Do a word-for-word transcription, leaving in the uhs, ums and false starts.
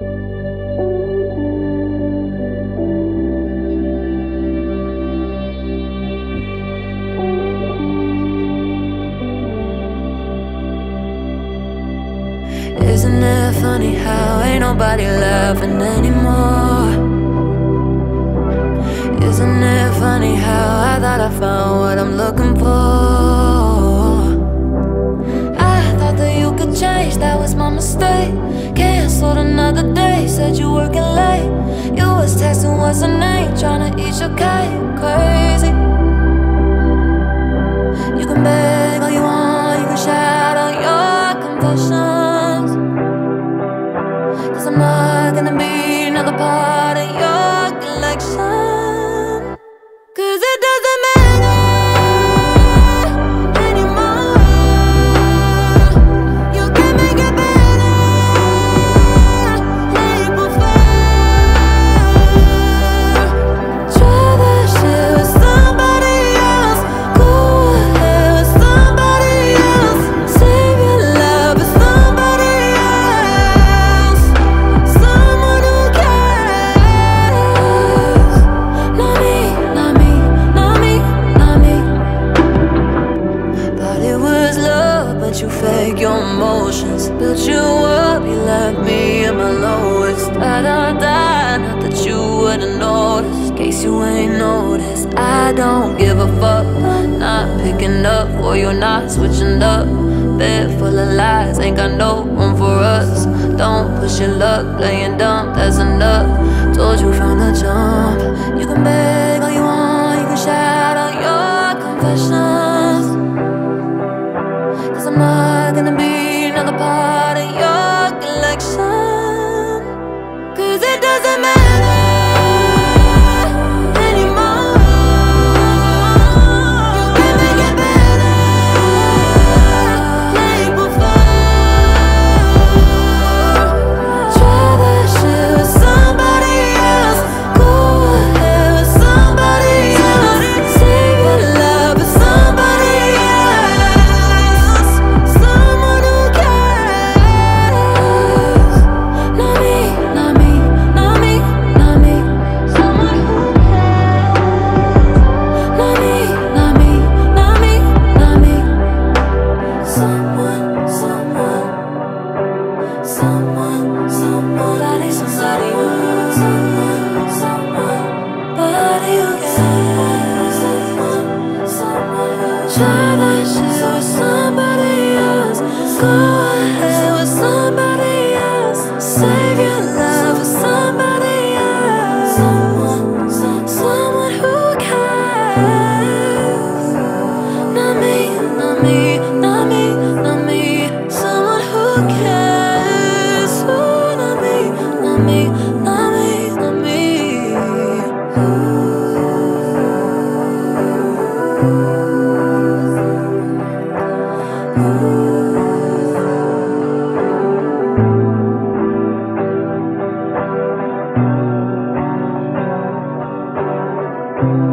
Isn't it funny how ain't nobody laughing anymore? Isn't it funny how I thought I found what I'm looking for? I thought that you could change, that was my mistake. Canceled another day, said you working late. You was texting what's her name, tryna eat your cake. Crazy. You can beg all you want, you can shout out your confessions, 'cause I'm not gonna be another part of your collection. 'Cause it doesn't matter anymore. You can make it better, April fair. Try that shit with somebody else. Go ahead with somebody else. Save your love with somebody else. Someone who cares. Not me, not me, not me, not me. Thought it was love, but you fake your emotions. Built you up, you left me at my lowest. Da da da, not that you wouldn't notice. In case you ain't noticed, I don't give a fuck. Not picking up, or you're not switching up. Bed full of lies, ain't got no room for us. Don't push your luck, playing dumb, that's enough. Told you from the jump. You can beg all you want, you can shout out your confessions, 'cause I'm not gonna be another part of your collection. 'Cause it doesn't matter anymore. You can make it better, April fair. Try that shit with somebody else. Go ahead with somebody else. Save your love with somebody else. Someone who cares. Not me, not me, not me, not me. Someone who cares. Not me, not me, not me, not me. Someone, someone, someone, somebody, somebody, someone, someone, body who cares. Someone, someone who try that shit with somebody else. Go ahead with somebody else. Save your love with somebody else. Someone, some- someone who cares. Not me, not me, not me, not me. Someone who cares. Ooh, not me, not me, not me, not me. Ooh.